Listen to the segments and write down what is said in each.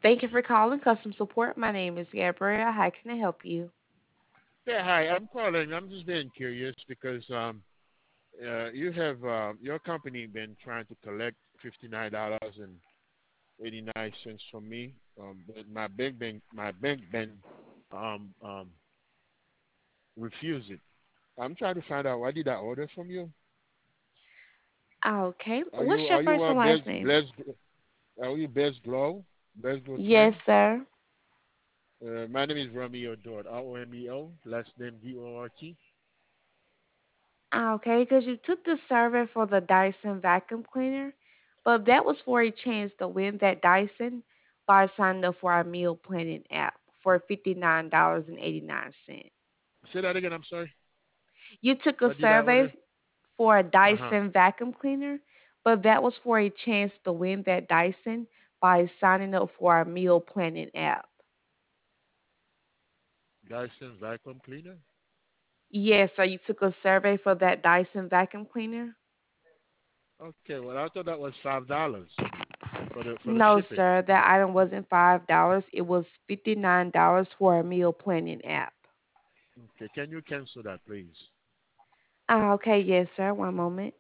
Thank you for calling customer support. My name is Gabrielle. How can I help you? Yeah, hi. I'm calling. I'm just being curious because you have your company been trying to collect $59.89 from me. But my bank been um um refused it. I'm trying to find out what did I order from you? Okay. Are What's you your are you first and last name? are you Best Glow Yes, twin? sir. My name is Romeo Dort. Romeo. Last name Dort. Okay, because you took the survey for the Dyson vacuum cleaner, but that was for a chance to win that Dyson by signing up for our meal planning app for $59.89. Say that again. I'm sorry. You took a What did I survey order? for a Uh huh. Dyson vacuum cleaner, but that was for a chance to win that Dyson by signing up for our meal planning app. Dyson vacuum cleaner. Yes, so you took a survey for that Dyson vacuum cleaner? Okay, well I thought that was $5 for the No, shipping. sir, that item wasn't $5. It was $59 for a meal planning app. Okay, can you cancel that, please? Okay, yes, sir. One moment.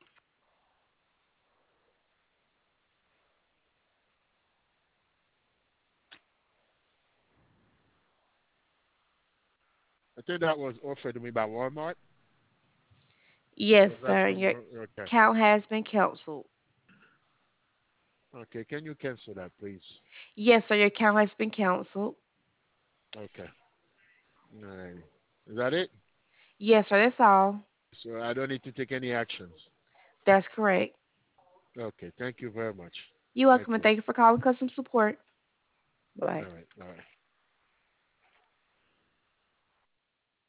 I think that was offered to me by Walmart. Yes, Was that sir. from? Your Okay. account has been canceled. Okay, can you cancel that, please? Yes, sir. Your account has been canceled. Okay. All right. Is that it? Yes, sir. That's all. So I don't need to take any actions. That's correct. Okay, thank you very much. You're Thank welcome, and you. thank you for calling customer support. Bye. All right. All right.